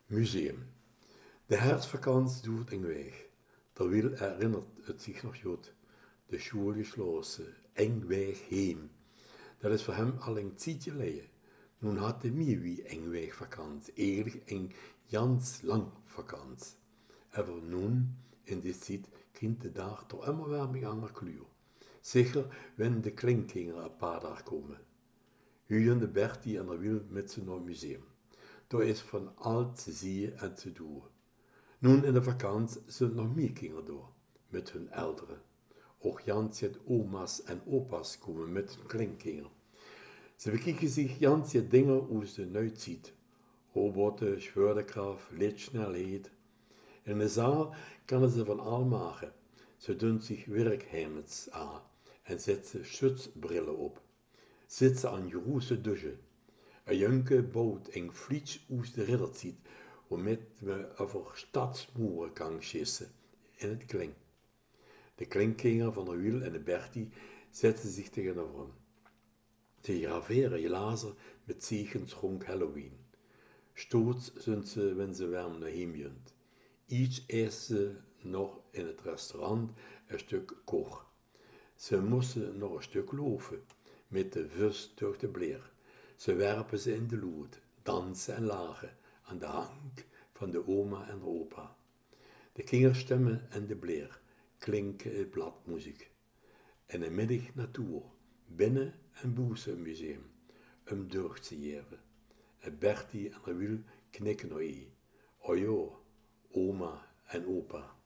Museum. De herfstvakantie duurt eng weg. Terwijl herinnert het zich nog goed. De school gesloten, eng weg heen. Dat is voor hem al een tijdje geleden. Nun had hij meer wie eng weg vakantie, eigenlijk een jans lang vakantie. Aber nun, in die tijd, klinkt de dag toch immer weer met andere kleur. Zeker, wenn de kleinkinderen een paar dagen komen. Huyen de Bertie en er wil met ze naar het museum. Daar is van al te zien en te doen. Nun in de vakantie zijn nog meer kinderen door, met hun ouderen. Ook Jansje oma's en opa's komen met hun kleinkinderen. Ze bekijken zich Jansje dingen hoe ze eruit ziet. Roboten, zwaartekracht, lichtsnelheid. In de zaal kunnen ze van al maken. Ze doen zich werkhemds aan en zetten schutsbrillen op. Zitten aan große douchen. Een jonge bouwt een vliets uit de ridder ziet, waarmee we over stadsmuren kan schissen in het kling. De kleinkinderen van de Wiel en de Bertie zetten zich tegenover hem. Ze graveren glazen met zegens rond Halloween. Stoots zijn ze, wenn ze warm naar hem junt. Iets eet ze nog in het restaurant een stuk koch. Ze moesten nog een stuk lopen, met de vis door de bleer. Ze werpen ze in de lood, dansen en lachen aan de hang van de oma en de opa. De kinderstemmen en de bleer klinken het bladmuziek. En een middag natuur, binnen en buiten het museum, door te geven. En Bertie en de Wiel knikken nog een. Oh ja, oma en opa.